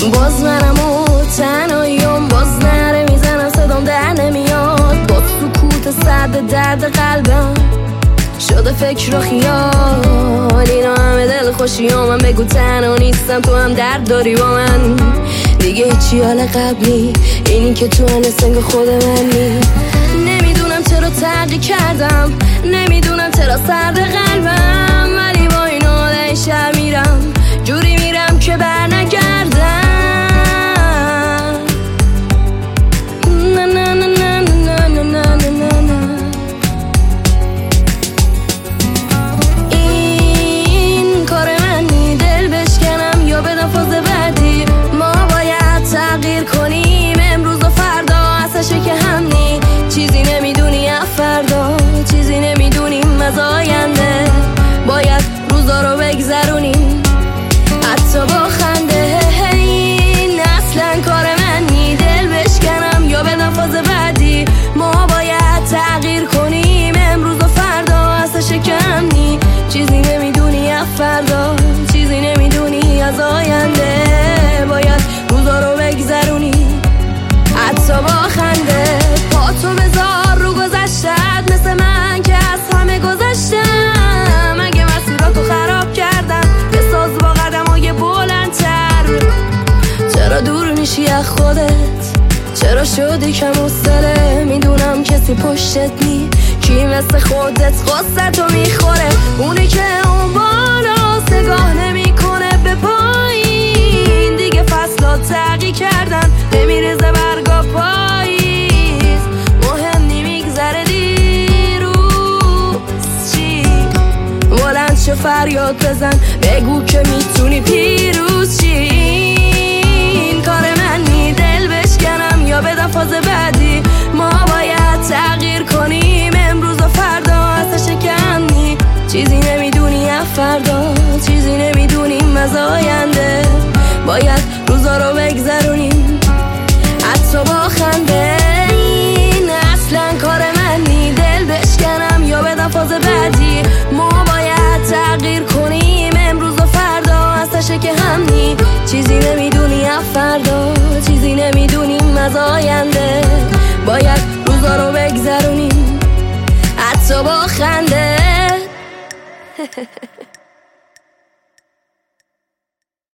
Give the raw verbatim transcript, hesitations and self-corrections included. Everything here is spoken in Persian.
باز منم و تنهاییم، باز نره میزنم صدام در نمیاد، با سکوت سرد درد قلبم شده فکر و خیال. اینا همه دل خوشی ها، من بگو تنها نیستم، تو هم درد داری با من. دیگه هیچی حال قبلی، اینی که تو هنه سنگ خود منی. نمیدونم چرا تغییر کردم، نمیدونم چرا سرد قلبم، ولی با این حال شب میرم جوری میرم که بر نگردم. نه نه نه نه نه نه نه نه نه. این کار منی دل بشکنم یا بدم فاز بعدی. ما باید تغییر کنیم امروز و فردا، اصلا که همنی. چیزی نمیدونی از فردا، چیزی نمیدونیم از آینده. باید روزا رو بگذرونیم حتی با خنده. این اصلا کار منی دل بشکنم یا بدم فاز بعدی. ما باید تغییر کنیم امروز و فردا، اصلا شکمنی. چیزی نمیدونی از فردا، چیزی نمیدونی از آینده. باید روزا رو بگذرونیم حتی با خنده. پا تو بذار رو گذشتت، مثل من که از همه گذشتم. اگه مسیراتو خراب کردم بساز با قدمای بلندتر. چرا دور میشی از خودت، چرا شدی کم حوصله؟ میدونم کسی پشتت نی، کی مثل خودت غصتو میخوره. اونی که اون بالا نگاه نمیکنه به پایین. دیگه فصلات تغییر کردن، نمیرزه برگا پاییز. مهم نی میگذره دیروز چی. بلند شو فریاد بزن، بگو که میتونی پیروز چی. این کار منی دل بشکنم یا بدم فاز بعدی. ما باید تغییر کنیم امروز و فردا، اصلا شکنی. چیزی نمیدونی از فردا، چیزی نمیدونیم از آینده. باید روزا رو بگذرونیم حتی با خنده. این اصلا کار منی دل بشکنم یا بدم فاز بعدی. ما باید تغییر کنیم امروز و فردا، اصلا شک همنی. چیزی نمیدونی از فردا، چیزی نمیدونیم از آینده. باید روزا رو بگذرونیم حتی با خنده.